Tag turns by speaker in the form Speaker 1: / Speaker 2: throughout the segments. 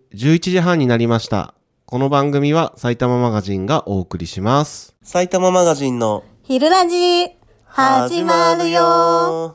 Speaker 1: 11時半になりました。この番組は埼玉マガジンがお送りします。埼玉マガジンの
Speaker 2: 昼ラジ始まるよ。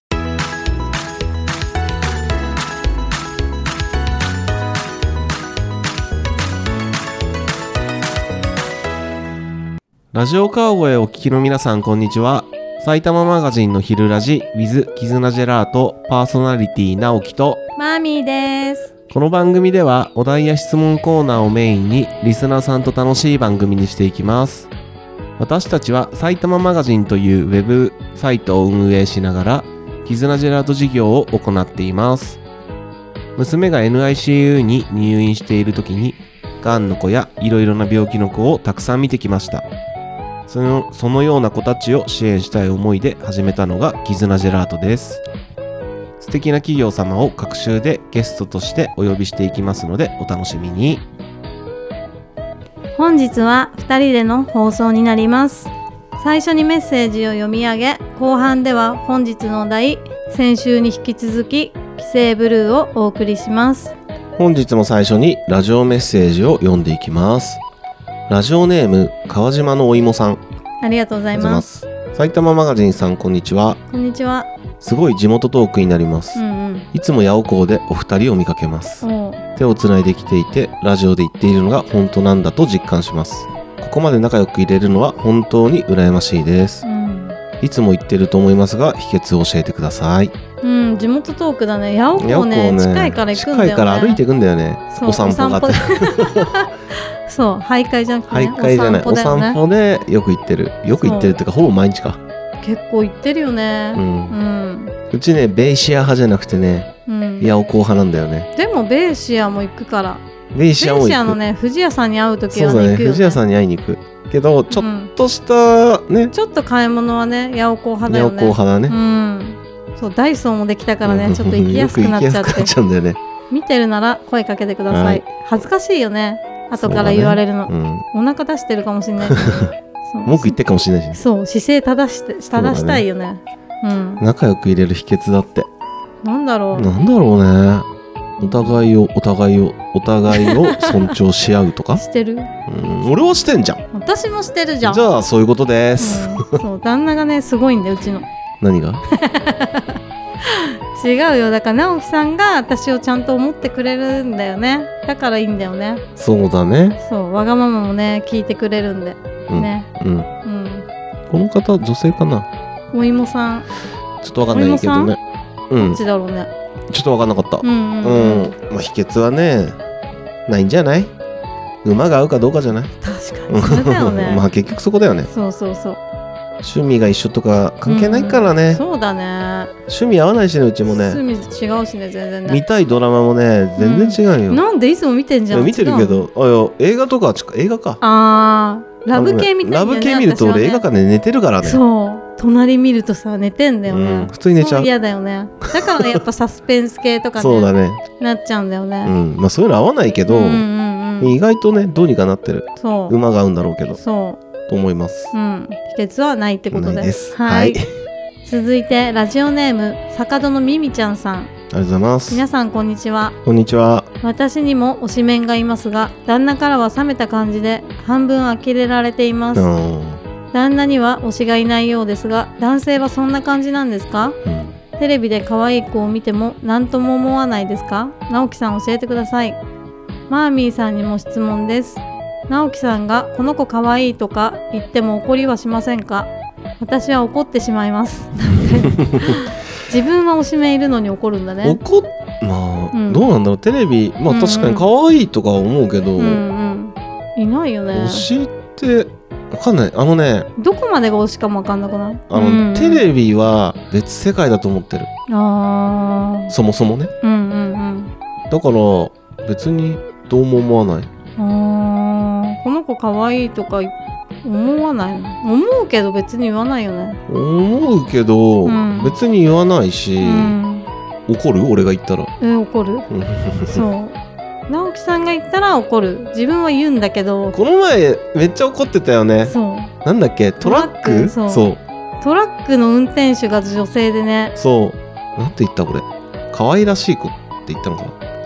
Speaker 1: ラジオ川越お聞きの皆さん、こんにちは。埼玉マガジンの昼ラジ with キズナジェラートパーソナリティ直樹と
Speaker 2: マーミーです。
Speaker 1: この番組ではお題や質問コーナーをメインにリスナーさんと楽しい番組にしていきます。私たちは埼玉マガジンというウェブサイトを運営しながらキズナジェラート事業を行っています。娘が NICU に入院している時にがんの子やいろいろな病気の子をたくさん見てきました。そのような子たちを支援したい思いで始めたのがキズナジェラートです。素敵な企業様を各週でゲストとしてお呼びしていきますのでお楽しみに。
Speaker 2: 本日は2人での放送になります。最初にメッセージを読み上げ、後半では本日のお題、先週に引き続き帰省ブルーをお送りします。
Speaker 1: 本日も最初にラジオメッセージを読んでいきます。ラジオネーム川島のお芋さん、
Speaker 2: ありがとうございます。
Speaker 1: 埼玉マガジンさん、こんにちは。
Speaker 2: こんにちは。
Speaker 1: すごい地元トークになります。いつも八尾港でお二人を見かけます。手をつないできていて、ラジオで言っているのが本当なんだと実感します。ここまで仲良くいれるのは本当に羨ましいです。いつも言ってると思いますが、秘訣を教えてください。
Speaker 2: 地元トークだね。八尾港ね、近いから行くんだよね。
Speaker 1: 近いから歩いていくんだよね。お散歩があって
Speaker 2: そう、徘徊じゃなくてね、
Speaker 1: 徘徊じゃない、お散歩でよく行ってるっていうか、ほぼ毎日か。
Speaker 2: 結構行ってるよね。
Speaker 1: うちね、ベイシア派じゃなくてね、八尾港派なんだよね。
Speaker 2: でもベイシアも行くから。
Speaker 1: ベイシアの
Speaker 2: ね、藤屋さんに会うときはね、
Speaker 1: そうだね、
Speaker 2: 行くよね。
Speaker 1: 藤屋さんに会いに行くけど、ちょっとしたね、
Speaker 2: ちょっと買い物はね、八尾港派だよね。
Speaker 1: 八尾港派だね。
Speaker 2: そう、ダイソーもできたからね、ちょっと行きやすくなっちゃって。
Speaker 1: よく行きやすくなっちゃうんだよね。
Speaker 2: 見てるなら声かけてください。恥ずかしいよね、後から言われるの。お腹出してるかもしれない。
Speaker 1: 文句言ってるかもしれないしね。
Speaker 2: そう、姿勢正したいよね。
Speaker 1: 仲良く入れる秘訣だって。
Speaker 2: なんだろう
Speaker 1: ね。お互いを尊重し合うとか。
Speaker 2: してる？
Speaker 1: 俺はしてんじゃん。
Speaker 2: 私もしてるじゃん。
Speaker 1: じゃあそういうことです。
Speaker 2: そう、旦那がね、すごいんだよ、うちの。
Speaker 1: 何が？
Speaker 2: 違うよ。だから直樹さんが私をちゃんと思ってくれるんだよね。だからいいんだよね。
Speaker 1: そうだね。
Speaker 2: そう、わがままもね、聞いてくれるんでね。
Speaker 1: この方女性かな？
Speaker 2: お芋さん。
Speaker 1: ちょっとわかんないけどね。
Speaker 2: どっちだろうね。
Speaker 1: ちょっとわかんなかった。まあ秘訣はね、ないんじゃない？馬が合うかどうかじゃない？
Speaker 2: 確かにそれだよね。
Speaker 1: まあ結局そこだよね。
Speaker 2: そうそうそう。
Speaker 1: 趣味が一緒とか関係ないからね。
Speaker 2: そうだね。
Speaker 1: 趣味合わないしね、うちもね。
Speaker 2: 趣味違うしね、全然ね。
Speaker 1: 見たいドラマもね、全然違うよ。
Speaker 2: なんでいつも見てんじゃん。
Speaker 1: 見てるけど、映画とか映画か。
Speaker 2: ラブ系みたいな。
Speaker 1: ラブ系見ると俺映画館で寝てるからね。
Speaker 2: そう。隣見るとさ、寝てんだよね。
Speaker 1: 普通に寝ちゃう。
Speaker 2: 嫌だよね。だからやっぱサスペンス系とかね。
Speaker 1: そうだね。な
Speaker 2: っちゃうんだよね。
Speaker 1: まあそういうの合わないけど、意外とね、どうにかなってる。そう。馬が合うんだろうけど。そう。と思います。
Speaker 2: 秘訣はないってことです。
Speaker 1: はい。
Speaker 2: 続いてラジオネーム坂戸のみみちゃんさん。
Speaker 1: ありがとうございます。
Speaker 2: 皆さんこんにちは。
Speaker 1: こんにちは。
Speaker 2: 私にも推しメンがいますが、旦那からは冷めた感じで半分呆れられています。旦那には推しがいないようですが、男性はそんな感じなんですか？テレビで可愛い子を見ても何とも思わないですか？直樹さん教えてください。マーミーさんにも質問です。直樹さんがこの子可愛いとか言っても怒りはしませんか？私は怒ってしまいます。自分は推しメンいるのに怒るんだね。
Speaker 1: まあ、どうなんだろう。テレビ、まあ確かに可愛いとか思うけど、
Speaker 2: いないよね。
Speaker 1: 推しって分かんない。
Speaker 2: どこまでが推しかも分かんなくない？
Speaker 1: テレビは別世界だと思ってる。そもそもね。だから別にどうも思わない。
Speaker 2: この子可愛いとか思わないの？思うけど別に言わないよね。
Speaker 1: 思うけど、別に言わないし、怒る？俺が言ったら。
Speaker 2: 怒る？そう。直樹さんが言ったら怒る。自分は言うんだけど。
Speaker 1: この前めっちゃ怒ってたよね。そう。なんだっけ？トラック？そう。
Speaker 2: トラックの運転手が女性でね。
Speaker 1: そう。なんて言ったこれ？可愛らしい子って言ったのかな？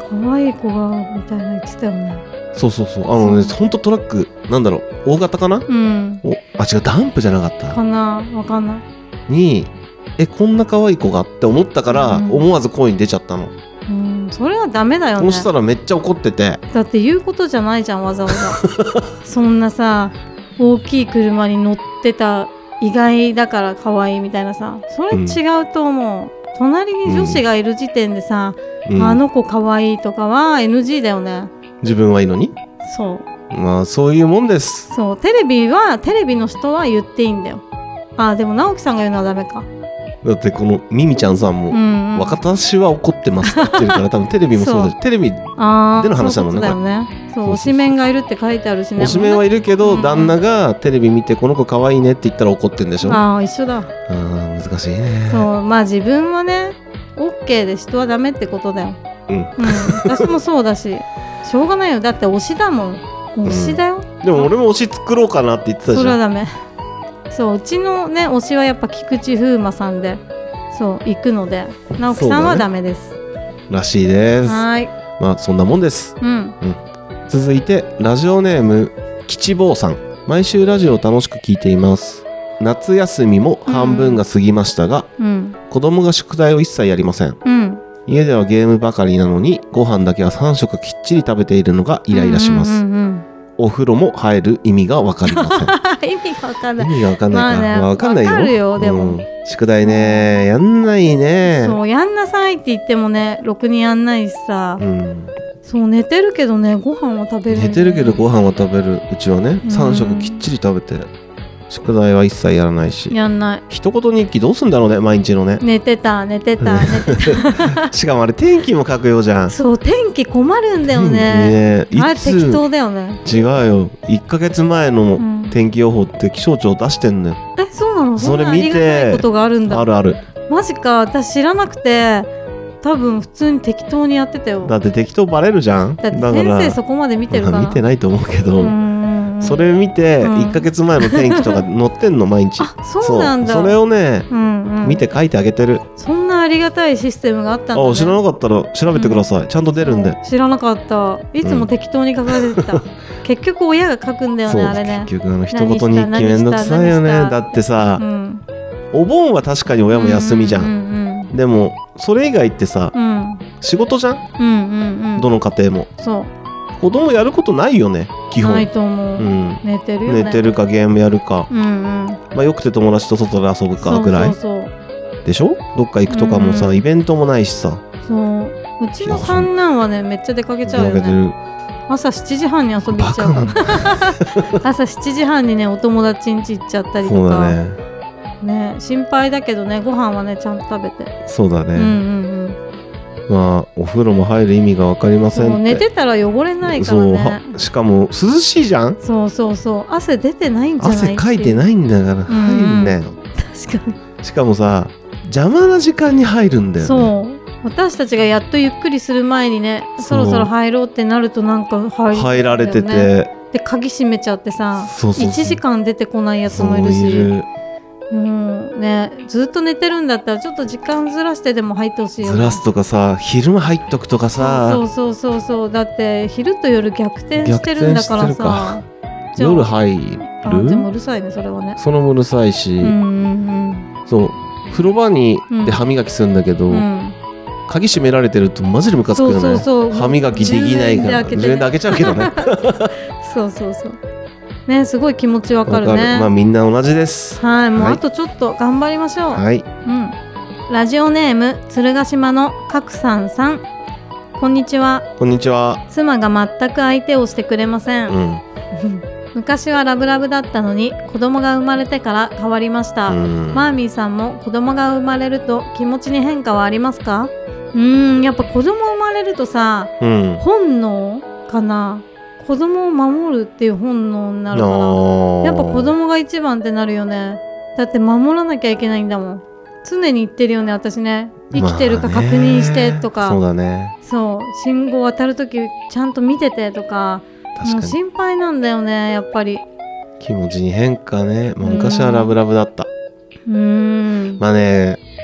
Speaker 2: 可愛い子がみたいな言ってたよね。
Speaker 1: そうほんとトラックなんだろう、大型かな、違う、ダンプじゃなかった
Speaker 2: かな、わかんない
Speaker 1: に、こんな可愛い子がって思ったから、思わず声に出ちゃったの。
Speaker 2: それはダメだよね。
Speaker 1: そしたらめっちゃ怒ってて、
Speaker 2: だって言うことじゃないじゃん、わざわざそんなさ、大きい車に乗ってた意外だから可愛いみたいなさ、それ違うと思う、隣に女子がいる時点でさ、あの子可愛いとかは NG だよね。
Speaker 1: 自分はいいのに。まあそういうもんです。
Speaker 2: そう、テレビの人は言っていいんだよ。でも直樹さんが言うのはダメか。
Speaker 1: だってこのミミちゃんさんも、私は怒ってますって言ってるから多分テレビもそうだし、テレビでの話だもんね。
Speaker 2: そうだよね。そう、推しメンがいるって書いてあるしね。
Speaker 1: 推しメンはいるけど、旦那がテレビ見てこの子可愛いねって言ったら怒ってんでしょ。
Speaker 2: 一緒だ。
Speaker 1: 難しいね。
Speaker 2: そう、まあ自分はね OK で人はダメってことだよ。私もそうだし、しょうがないよ。だって推しだもん。推しだよ。
Speaker 1: でも俺も推し作ろうかなって言ってたじゃん。
Speaker 2: それはダメ。そう、うちのね推しはやっぱ菊池風磨さんで、そう行くので、直樹さんはダメです。
Speaker 1: らしいです。
Speaker 2: はい。
Speaker 1: まあそんなもんです。続いてラジオネーム吉坊さん。毎週ラジオを楽しく聞いています。夏休みも半分が過ぎましたが、子供が宿題を一切やりません。家ではゲームばかりなのにご飯だけは3食きっちり食べているのがイライラします。お風呂も入る意味が分かりません。
Speaker 2: 意味が分かんない。
Speaker 1: 意味が分かんないか。分かんないよ。
Speaker 2: 分かるよ、でも。
Speaker 1: 宿題ね、やんないね。
Speaker 2: そう、やんなさいって言ってもね、ろくにやんないしさ。そう、寝てるけどね、ご飯は食べる。
Speaker 1: 寝てるけどご飯は食べる。うちはね、3食きっちり食べて。宿題は一切やらないし。
Speaker 2: やんない。
Speaker 1: 一言日記どうすんだろうね、毎日のね。
Speaker 2: 寝てた。
Speaker 1: しかもあれ天気も書くようじゃん。
Speaker 2: そう、天気困るんだよね。あれ適当だよね。
Speaker 1: 違うよ。1ヶ月前の天気予報って気象庁出してんのよ。
Speaker 2: そうなの？
Speaker 1: それ見て。
Speaker 2: ありがたいことがあるんだ。
Speaker 1: ある。
Speaker 2: マジか、私知らなくて、多分普通に適当にやってたよ。
Speaker 1: だって適当バレるじゃん。
Speaker 2: だって先生そこまで見てるかな。
Speaker 1: 見てないと思うけど。それ見て1ヶ月前の天気とか載ってんの毎日。
Speaker 2: そうなんだ。
Speaker 1: それをね、見て書いてあげてる。
Speaker 2: そんなありがたいシステムがあったんだね。
Speaker 1: 知らなかったら調べてください。ちゃんと出るんで。
Speaker 2: 知らなかった。いつも適当に書かれてた。結局親が書くんだよね、あれね。
Speaker 1: 結局一言日記めんどくさいよね。だってさ、お盆は確かに親も休みじゃん。でもそれ以外ってさ、仕事じゃん。どの家庭も。そう。子供やることないよね、基本。
Speaker 2: ないと思う。寝てるよね。
Speaker 1: 寝てるかゲームやるか、まあよくて友達と外で遊ぶかぐらいでしょ。どっか行くとかもさ、イベントもないしさ。そう。うちの三男はね、めっちゃ出かけちゃうよね。朝7時半に遊び行っちゃう。朝7時半にね、お友達ん家行っちゃったりとかね、心配だけどね、ご飯はねちゃんと食べて。そうだね。まあお風呂も入る意味が分かりませんって。寝てたら汚れないからね。そう、しかも涼しいじゃん。そう汗出てないんじゃない。汗かいてないんだから入るんだよ。確かに。しかもさ、邪魔な時間に入るんだよね。そう、私たちがやっとゆっくりする前にね、そろそろ入ろうってなるとなんか入られてて、で鍵閉めちゃってさ、1時間出てこないやつもいるし。ね、ずっと寝てるんだったらちょっと時間ずらしてでも入ってほしいよね。ずらすとかさ、昼間入っとくとかさ。そうだって昼と夜逆転してるんだからさ。夜入る。でもうるさいね、それはね。それもうるさいし、そう風呂場にで歯磨きするんだけど、鍵閉められてるとマジでムカつくよね。歯磨きできないから自分で開けちゃうけどね。そうね、すごい気持ちわかるね。まあみんな同じです。はい、もうあとちょっと頑張りましょう。はい。ラジオネーム鶴ヶ島の角さんさん。こんにちは。こんにちは。妻が全く相手をしてくれません。昔はラブラブだったのに子供が生まれてから変わりました。マーミーさんも子供が生まれると気持ちに変化はありますか？やっぱ子供生まれるとさ、本能かな。子供を守るっていう本能になるから、やっぱ子供が一番ってなるよね。だって守らなきゃいけないんだもん。常に言ってるよね、私ね。生きてるか確認してとか、そうだね。そう、信号渡るときちゃんと見ててとか、もう心配なんだよね、やっぱり。気持ちに変化ね。昔はラブラブだった。まあね、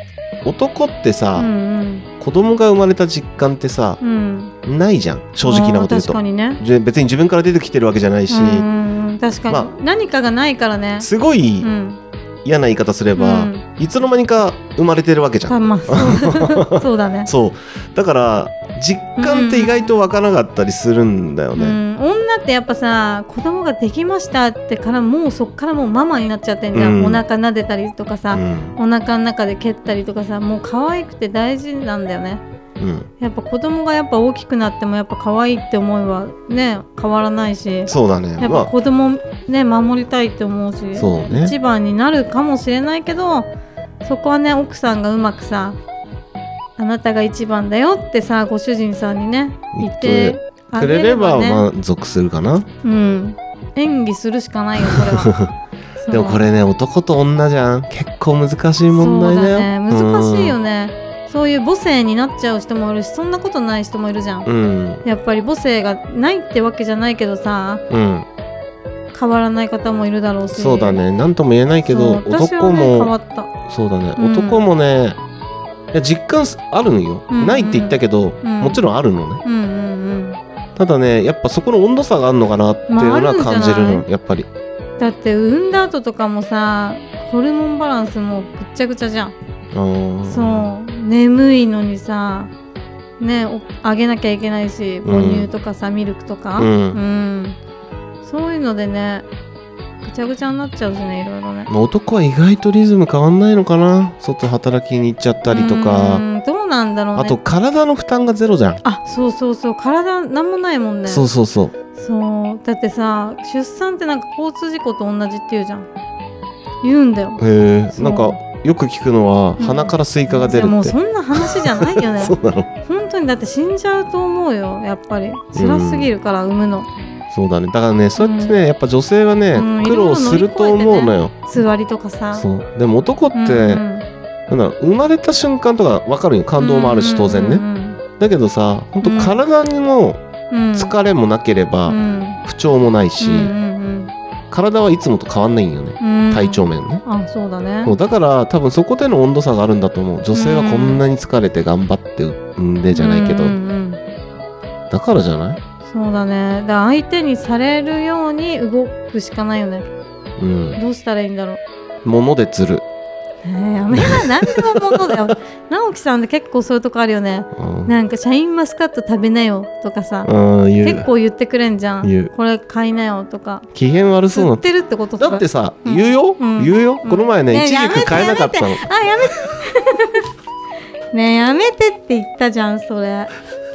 Speaker 1: 男ってさ、
Speaker 2: うんうん、
Speaker 1: 子供が生まれた実感ってさ、
Speaker 2: うん、
Speaker 1: ないじゃん、正直なこと言うと。
Speaker 2: 確かにね。
Speaker 1: 別に自分から出てきてるわけじゃないし、
Speaker 2: 確かに、何かがないからね。
Speaker 1: すごい嫌な言い方すれば、いつの間にか生まれてるわけじゃん。
Speaker 2: そうだね。
Speaker 1: そうだから実感って意外とわからなかったりするんだよね。
Speaker 2: 女ってやっぱさ、子供ができましたってからもうそっからもうママになっちゃってんじゃん。お腹撫でたりとかさ、お腹の中で蹴ったりとかさ、もう可愛くて大事なんだよね。やっぱ子供がやっぱ大きくなってもやっぱ可愛いって思いはね変わらないし、
Speaker 1: そうだね、
Speaker 2: やっぱ子供ね守りたいって思うし、
Speaker 1: そうね、
Speaker 2: 一番になるかもしれないけど、そこはね奥さんがうまくさ、あなたが一番だよってさご主人さんにね言ってくれれば
Speaker 1: 満足するかな。
Speaker 2: 演技するしかないよこれは。
Speaker 1: でもこれね、男と女じゃん、結構難しい問題だよ。
Speaker 2: そうだね、難しいよね。そういう母性になっちゃう人もいるし、そんなことない人もいるじゃん。やっぱり母性がないってわけじゃないけどさ、変わらない方もいるだろうし。
Speaker 1: そうだね、なんとも言えないけど、男も
Speaker 2: 変わった。
Speaker 1: そうだね、男もね、いや実感あるのよ、ないって言ったけど、もちろんあるのね、ただね、やっぱそこの温度差があるのかなっていうのは感じるの、やっぱり。
Speaker 2: だって産んだ後とかもさ、ホルモンバランスもぐっちゃぐちゃじゃん。そう眠いのにさね、あげなきゃいけないし、母乳とかさ、ミルクとか、そういうのでねぐちゃぐちゃになっちゃうしね、いろいろね。
Speaker 1: 男は意外とリズム変わんないのかな、外働きに行っちゃったりとか。
Speaker 2: どうなんだろうね。
Speaker 1: あと体の負担がゼロじゃん。
Speaker 2: そうそうそう、体なんもないもんね。
Speaker 1: そうそうそう、
Speaker 2: だってさ、出産ってなんか交通事故と同じって言うじゃん、言うんだよ。
Speaker 1: なんかよく聞くのは、鼻からスイカが出るって。
Speaker 2: もうそんな話じゃないよね。
Speaker 1: そうなの。
Speaker 2: 本当にだって死んじゃうと思うよ、やっぱり辛すぎるから産むの。そう
Speaker 1: だね、だからね、そうやってね、やっぱ女性はね、苦労すると思うのよ。
Speaker 2: 座りとかさ。
Speaker 1: でも男って、なんだろう、生まれた瞬間とか分かるよ、感動もあるし当然ね。だけどさ、本当体にも疲れもなければ、不調もないし、体はいつもと変わんないんよね、体調面ね。
Speaker 2: そうだね。
Speaker 1: だから多分そこでの温度差があるんだと思う。女性はこんなに疲れて頑張って産んでじゃないけど、だからじゃない？
Speaker 2: そうだね。だから相手にされるように動くしかないよね。どうしたらいいんだろう。
Speaker 1: 物で釣る。
Speaker 2: やめな、何でも物だよ。直樹さんって結構そういうとこあるよね。なんかシャインマスカット食べなよとかさ、結構言ってくれんじゃん。これ買いなよとか。
Speaker 1: 機嫌悪そうな。
Speaker 2: 釣ってるってこと。
Speaker 1: だってさ、言うよ。この前ね、イチジク買えなかったの。
Speaker 2: やめて。ねえ、やめてって言ったじゃん、それ。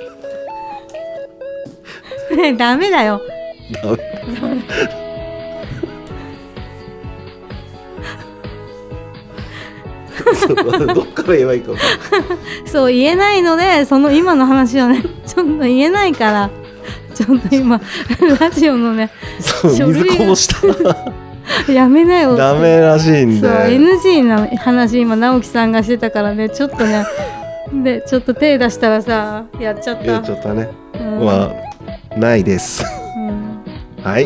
Speaker 2: ねえ、ダメだよ。
Speaker 1: どっから言えばいいか
Speaker 2: そう言えないので、その今の話をねちょっと言えないから、ちょっと今ラジオのね
Speaker 1: 水こぼした
Speaker 2: やめなよ、
Speaker 1: ダメらしいんで。
Speaker 2: そう NG な話今直樹さんがしてたからね、ちょっとねでちょっと手出したらさ、やっちゃった
Speaker 1: ね、まあないです、はい、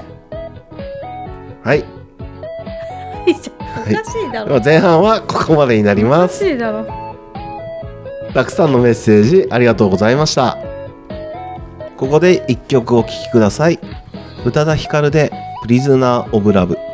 Speaker 1: はい
Speaker 2: おかしいだろ。
Speaker 1: 前半はここまでになります。
Speaker 2: おかしいだろ。
Speaker 1: たくさんのメッセージありがとうございました。ここで一曲お聴きください。宇多田ヒカルでプリズナーオブラブ。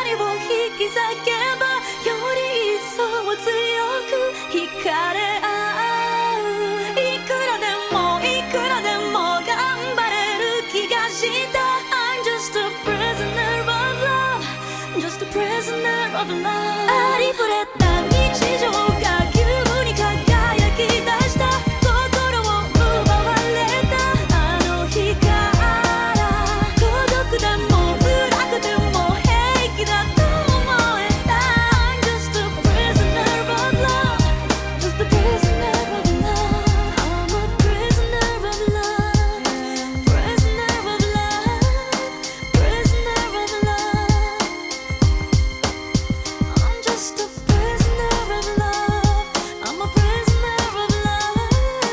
Speaker 3: 何を引き裂けばより一層強く惹かれ合う。いくらでもいくらでも頑張れる気がした。 I'm just a prisoner of love, just a prisoner of love。 ありふれた日常が急に輝き出した。心を奪われたあの日から孤独でも辛くても平気だと思えた。 I'm just a prisoner of love, just a prisoner of love。 I'm a prisoner of love, prisoner of love, prisoner of love。 I'm just a prisoner of love, I'm a prisoner of love。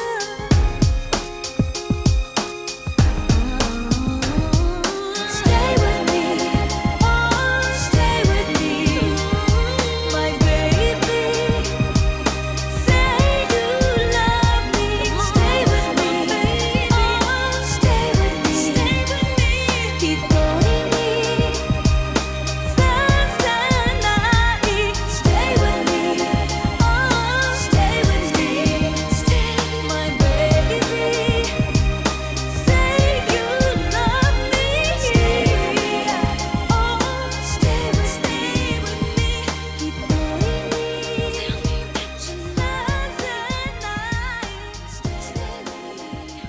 Speaker 3: Stay with me, oh stay with me, my baby. Say you love me. Stay with me, oh stay with me, stay with me。 一人にさせない。 Stay with me, oh stay with me, stay my baby。 Say you love me, oh stay with me,一人にさせない。 Stay with me,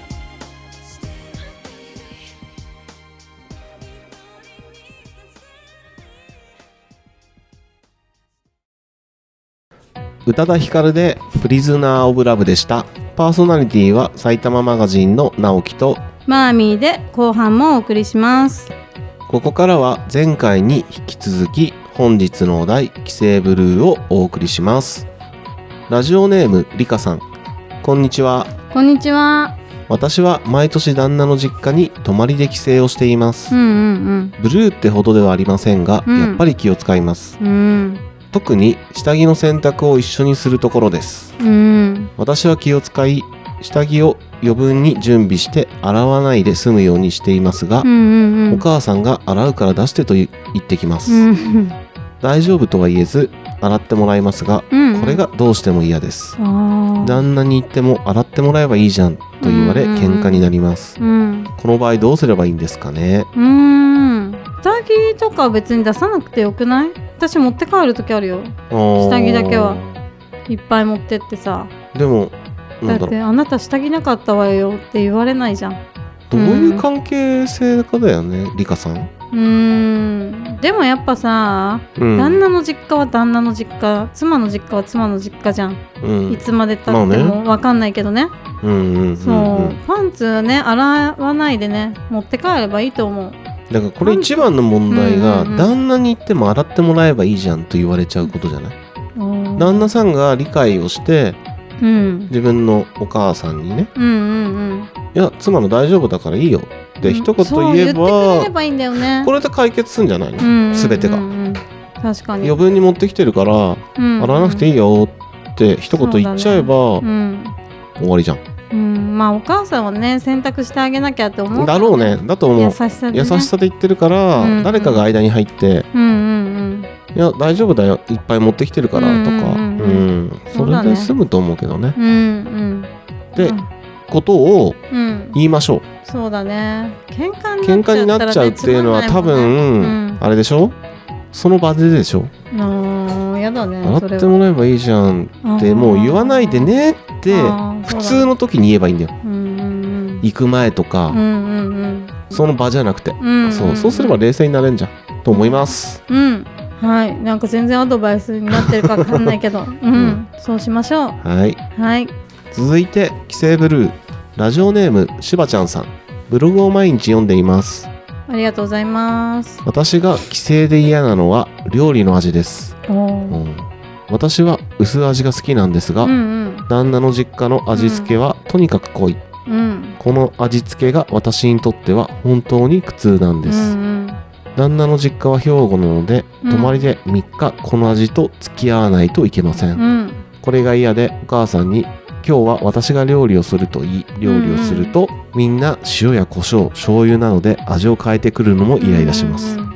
Speaker 3: stay
Speaker 1: 宇多田ヒカルでプリズナーオブラブでした。パーソナリティは埼玉マガジンの直樹と、
Speaker 2: マーミーで後半もお送りします。
Speaker 1: ここからは前回に引き続き本日のお題帰省ブルーをお送りします。ラジオネームリカさん、こんにちは。
Speaker 2: こんにちは。
Speaker 1: 私は毎年旦那の実家に泊まりで帰省をしています。
Speaker 2: うんうん
Speaker 1: ブルーってほどではありませんが、
Speaker 2: うん
Speaker 1: やっぱり気を使います。
Speaker 2: うん
Speaker 1: 特に下着の洗濯を一緒にするところです。
Speaker 2: うん
Speaker 1: 私は気を使い、下着を余分に準備して洗わないで済むようにしていますが、
Speaker 2: うんうん
Speaker 1: お母さんが洗うから出してと言ってきます。
Speaker 2: うん
Speaker 1: 大丈夫とは言えず洗ってもらいますが、
Speaker 2: うん
Speaker 1: これがどうしても嫌です。
Speaker 2: あー
Speaker 1: 旦那に言っても洗ってもらえばいいじゃんと言われ喧嘩になります。
Speaker 2: うん
Speaker 1: この場合どうすればいいんですかね。
Speaker 2: 下着とか別に出さなくてよくない？私持って帰る時あるよ。下
Speaker 1: 下
Speaker 2: 着だけはいっぱい持ってってさ。
Speaker 1: でもな
Speaker 2: だ
Speaker 1: んだろう、
Speaker 2: ってあなた下着なかったわよって言われないじゃん。
Speaker 1: どういう関係性かだよね、リカさん。
Speaker 2: でもやっぱさ、
Speaker 1: うん
Speaker 2: 旦那の実家は旦那の実家、妻の実家は妻の実家じゃん。
Speaker 1: うん
Speaker 2: いつまで経って
Speaker 1: まあ
Speaker 2: もわかんないけどね。
Speaker 1: うんうんうんうん
Speaker 2: そう、パンツね洗わないでね持って帰ればいいと思う。
Speaker 1: だからこれ一番の問題が、
Speaker 2: うんうんうん
Speaker 1: 旦那に言っても洗ってもらえばいいじゃんと言われちゃうことじゃない。旦那さんが理解をして
Speaker 2: うん
Speaker 1: 自分のお母さんにね、
Speaker 2: うんうん
Speaker 1: いや妻の大丈夫だからいいよって一言
Speaker 2: そう
Speaker 1: 言え
Speaker 2: 言ってくれ
Speaker 1: ば、
Speaker 2: ればいいんだよね。
Speaker 1: これで解決するんじゃないの、全てが。
Speaker 2: 確かに
Speaker 1: 余分に持ってきてるから洗わなくていいよって一言言っちゃえば終わりじゃん。
Speaker 2: まあお母さんはね洗濯してあげなきゃって思う
Speaker 1: だろうね。だと思う。
Speaker 2: 優しさでね。
Speaker 1: 優しさで言ってるから、
Speaker 2: うんうん
Speaker 1: 誰かが間に入っていや大丈夫だよいっぱい持ってきてるからとか、それで済むと思うけどね。でことを言いましょう。
Speaker 2: そうだね。喧
Speaker 1: 喧嘩になっちゃうっていうのは多分あれでしょ、その場ででしょ。
Speaker 2: やだね。
Speaker 1: 洗ってもらえばいいじゃんってもう言わないでねって普通の時に言えばいいんだよ。行く前とかその場じゃなくて、そうすれば冷静になれんじゃんと思います。
Speaker 2: はい、なんか全然アドバイスになってるかわかんないけど、そうしましょう。はい。
Speaker 1: 続いて帰省ブルー、ラジオネームしばちゃんさん。ブログを毎日読んでいます。
Speaker 2: ありがとうございます。
Speaker 1: 私が帰省で嫌なのは料理の味です。私は薄味が好きなんですが、旦那の実家の味付けはとにかく濃い。この味付けが私にとっては本当に苦痛なんです。旦那の実家は兵庫なので、泊まりで3日この味と付き合わないといけません。これが嫌でお母さんに今日は私が料理をすると言い、料理をするとみんな塩や胡椒、醤油などで味を変えてくるのもイライラします。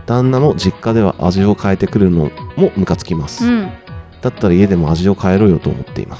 Speaker 1: 旦那も実家では味を変えてくるのもムカつきます、だったら家でも味を変えろよと思っています、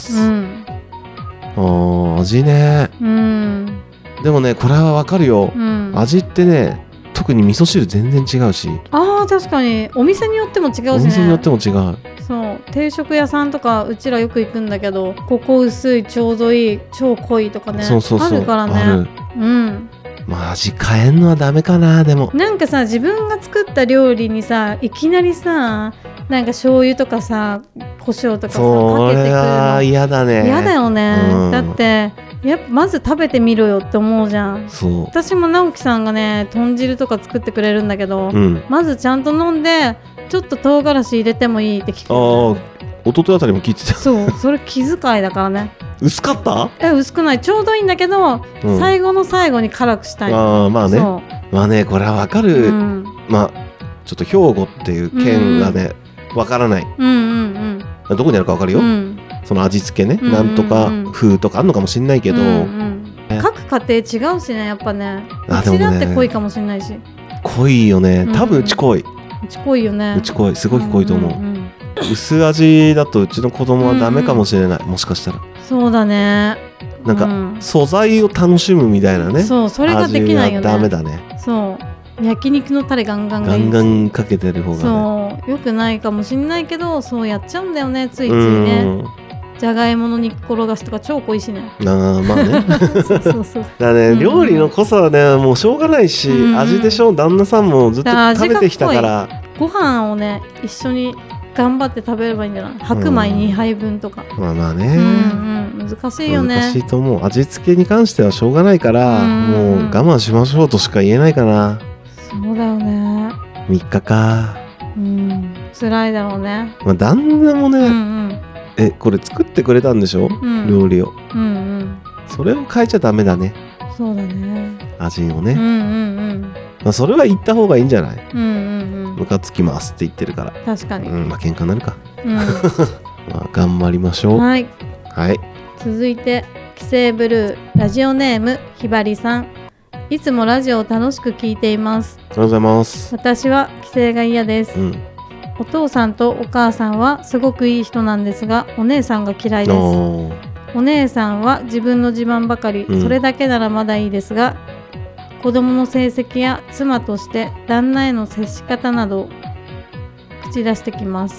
Speaker 1: 味ね、でもねこれはわかるよ、味ってね特に味噌汁全然違うし、
Speaker 2: 確かにお店によっても違うしね。
Speaker 1: お店によっても違う。
Speaker 2: そう定食屋さんとかうちらよく行くんだけど、ここ薄いちょうどいい超濃いとかね、あるからね。
Speaker 1: ある。まあ味変えんのはダメかな。でも
Speaker 2: なんかさ自分が作った料理にさいきなりさなんか醤油とかさ胡椒とかさかけてくるの、
Speaker 1: それは嫌だね。
Speaker 2: 嫌だよね、だってやっぱまず食べてみろよって思うじゃん。
Speaker 1: そう
Speaker 2: 私も直樹さんがね豚汁とか作ってくれるんだけど、まずちゃんと飲んでちょっと唐辛子入れてもいいって聞く。
Speaker 1: 一昨日あたりも聞いてた。
Speaker 2: そうそれ気遣いだからね。
Speaker 1: 薄かった？
Speaker 2: 薄くない、ちょうどいいんだけど、最後の最後に辛くしたい。
Speaker 1: まあねまあねこれはわかる、まあちょっと兵庫っていう県がねわからない、どこにあるかわかるよ、その味付けね、なんとか風とかあるのかもしれないけど、
Speaker 2: 各家庭違うしねやっぱね。うちだって濃いかもしれないし。
Speaker 1: 濃いよね多分うち濃い。
Speaker 2: うち濃いよね。
Speaker 1: うち濃い、すごい濃いと思う。薄味だとうちの子供はダメかもしれない、もしかしたら。
Speaker 2: そうだね。
Speaker 1: なんか素材を楽しむみたいなね。
Speaker 2: そうそれができないよね。
Speaker 1: ダメだね。
Speaker 2: そう焼肉のタレガンガンがいい。
Speaker 1: ガンガンかけてる方がね。
Speaker 2: そうよくないかもしんないけどそうやっちゃうんだよねついついね。じゃがいもの煮っころがしとか超濃いしね。
Speaker 1: まあね
Speaker 2: そう
Speaker 1: だね、料理の濃さはねもうしょうがないし、味でしょ。旦那さんもずっと食べてきたから。
Speaker 2: ご飯をね一緒に頑張って食べればいいんじゃない？白米2杯分とか。
Speaker 1: まあね、
Speaker 2: 難しいよね。
Speaker 1: 難しいと思う。味付けに関してはしょうがないから、もう我慢しましょうとしか言えないかな。
Speaker 2: そうだよね。
Speaker 1: 3日か。
Speaker 2: 辛いだろうね。
Speaker 1: まあ旦那もね、これ作ってくれたんでしょ、料理を。それを変えちゃダメだね。
Speaker 2: そうだね。
Speaker 1: 味をね。まあそれは言った方がいいんじゃない？ムカつきますって言ってるから。
Speaker 2: 確かに。
Speaker 1: まあ喧嘩になるか。まあ頑張りましょう。
Speaker 2: はい。
Speaker 1: 続
Speaker 2: いて帰省ブルーラジオネームひばりさん。いつもラジオを楽しく聞いています。
Speaker 1: ありがとうございます。
Speaker 2: 私は帰省が嫌です。お父さんとお母さんはすごくいい人なんですが、お姉さんが嫌いです。お姉さんは自分の自慢ばかり、それだけならまだいいですが、子供の成績や妻として旦那への接し方など口出してきます。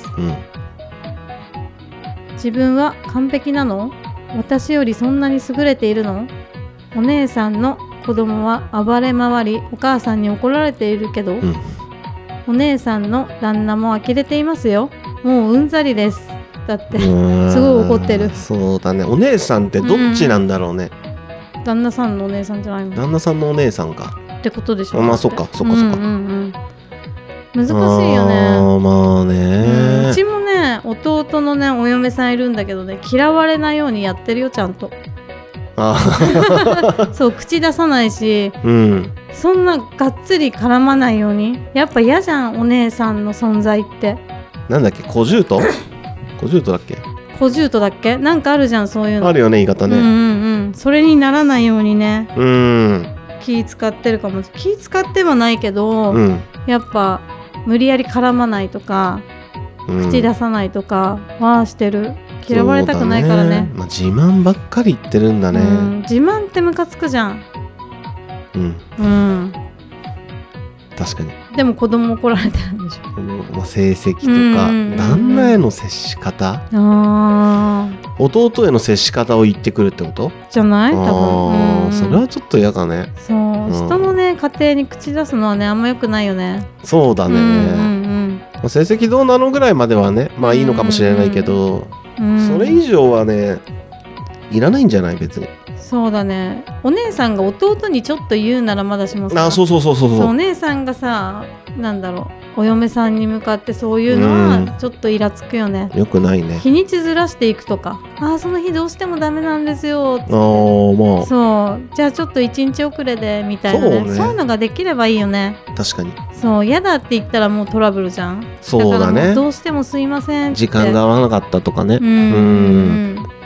Speaker 2: 自分は完璧なの？私よりそんなに優れているの？お姉さんの子供は暴れ回りお母さんに怒られているけど、お姉さんの旦那も呆れていますよ。もううんざりです。だってすごい怒ってる。
Speaker 1: そうだね。お姉さんってどっちなんだろうね。
Speaker 2: 旦那さんのお姉さんじゃないの？
Speaker 1: 旦那さんのお姉さんか
Speaker 2: ってことでしょ。
Speaker 1: まあそっか。難
Speaker 2: しいよね。
Speaker 1: まあね、
Speaker 2: うちもね弟のねお嫁さんいるんだけどね、嫌われないようにやってるよちゃんと。そう口出さないし、そんながっつり絡まないように。やっぱ嫌じゃんお姉さんの存在って。
Speaker 1: なんだっけ、小獣と小獣とだっけ、
Speaker 2: 小獣とだっけ、なんかあるじゃんそういうの。
Speaker 1: あるよね言い方ね。
Speaker 2: それにならないようにね、気使ってるかも。気使ってはないけど、やっぱ無理やり絡まないとか、口出さないとかはしてる。嫌われたくないからね。
Speaker 1: まあ、自慢ばっかり言ってるんだね。
Speaker 2: 自慢ってムカつくじゃん。
Speaker 1: 確かに。
Speaker 2: でも子供怒られてるんでしょ。
Speaker 1: まあ、成績とか、旦那への接し方、弟への接し方を言ってくるってこと
Speaker 2: じゃない？多分。
Speaker 1: それはちょっと嫌かね。
Speaker 2: そう、人のね家庭に口出すのはねあんま良くないよね。
Speaker 1: そうだね。成績どうなのぐらいまではねまあいいのかもしれないけど、それ以上はねいらないんじゃない別に。
Speaker 2: そうだね。お姉さんが弟にちょっと言うならまだしもさ。
Speaker 1: そう。
Speaker 2: お姉さんがさ、なんだろう、お嫁さんに向かってそういうのはちょっとイラつくよね。
Speaker 1: よくないね。
Speaker 2: 日にちずらしていくとか、その日どうしてもダメなんですよって。そうじゃあちょっと1日遅れでみたいなね。そういうのができればいいよね。
Speaker 1: 確かに。
Speaker 2: そう嫌だって言ったらもうトラブルじゃん。
Speaker 1: そうだね。
Speaker 2: だからもうどうしてもすいませんって。
Speaker 1: 時間が合わなかったとかね。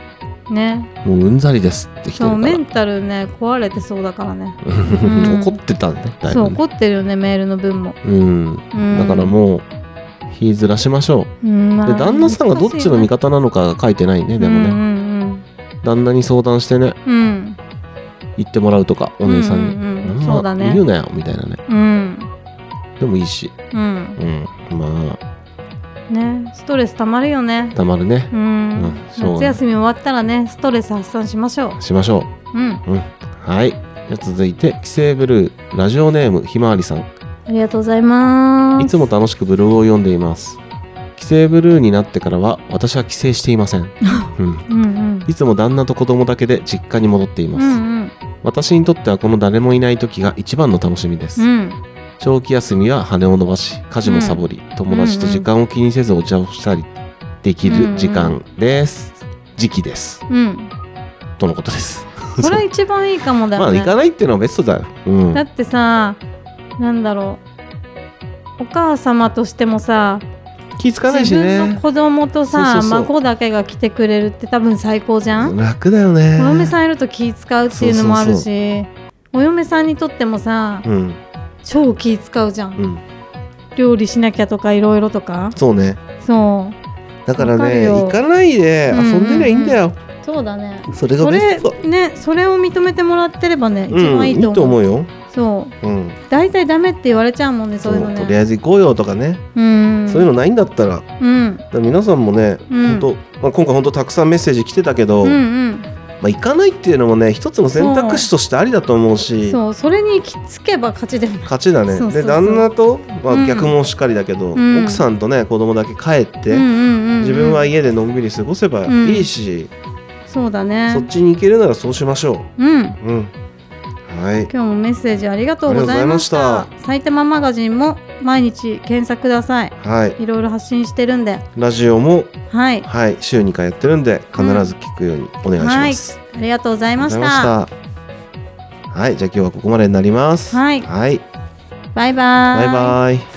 Speaker 2: ね、
Speaker 1: もううんざりですって来て
Speaker 2: そう
Speaker 1: るから
Speaker 2: メンタルね壊れてそうだからね
Speaker 1: 怒ってたんねだい
Speaker 2: そう
Speaker 1: ぶね
Speaker 2: 怒ってるよねメールの文も、
Speaker 1: だからもう日ずらしましょう、
Speaker 2: まあ、
Speaker 1: で旦那さんがどっちの味方なのか書いてないねでもね、旦那に相談してね、言ってもらうとかお姉さんに、
Speaker 2: そうだね
Speaker 1: 言うなよみたいなね、でもいいし、まあ
Speaker 2: ね、ストレスたまるよね。
Speaker 1: たまるね。
Speaker 2: 夏休み終わったらね、ストレス発散しましょう。
Speaker 1: しましょう。はい。じゃあ続いて、帰省ブルー、ラジオネームひまわりさん。
Speaker 2: ありがとうございます。
Speaker 1: いつも楽しくブログを読んでいます。帰省ブルーになってからは、私は帰省していません。いつも旦那と子供だけで実家に戻っています。私にとってはこの誰もいない時が一番の楽しみです。長期休みは羽を伸ばし、家事もサボり、友達と時間を気にせずお茶をしたりできる時間です。時期です。とのことです。
Speaker 2: これ一番いいかもだよね。
Speaker 1: まあ行かないっていうのはベストだよ。
Speaker 2: だってさ、なんだろう、お母様としてもさ、
Speaker 1: 気付かないしね。
Speaker 2: 自分の子供とさ、孫だけが来てくれるって多分最高じゃん。
Speaker 1: 楽だよね。
Speaker 2: お嫁さんいると気使うっていうのもあるし、お嫁さんにとってもさ、超気使うじゃん、料理しなきゃとかいろいろとか。
Speaker 1: そうね。
Speaker 2: そう
Speaker 1: だからね、行かないで遊んでりゃいいんだよ。
Speaker 2: そうだね。
Speaker 1: それがベスト
Speaker 2: ね、それを認めてもらってればね、一番いいと思う。
Speaker 1: いいと思うよ。
Speaker 2: そう、大体ダメって言われちゃうもんね、そういうのね。
Speaker 1: とりあえず行こうよとかね、そういうのないんだったら、皆さんもね、本当、今回本当たくさんメッセージ来てたけど、行かないっていうのもね、一つの選択肢としてありだと思うし、
Speaker 2: それに行き着けば勝ちだよね。
Speaker 1: 勝ちだね。で、旦那と、逆もしっかりだけど、奥さんとね、子供だけ帰って、自分は家でのんびり過ごせばいいし、
Speaker 2: そうだね。
Speaker 1: そっちに行けるならそうしましょう。はい。
Speaker 2: 今日もメッセージありがとうございました。埼玉マガジンも毎日検索ください。いろいろ発信してるんで。
Speaker 1: ラジオも週2回やってるんで必ず聞くようにお願いします。
Speaker 2: ありがとうございました。
Speaker 1: はい、じゃあ今日はここまでになります。
Speaker 2: はい。バイバイ。
Speaker 1: バイバイ。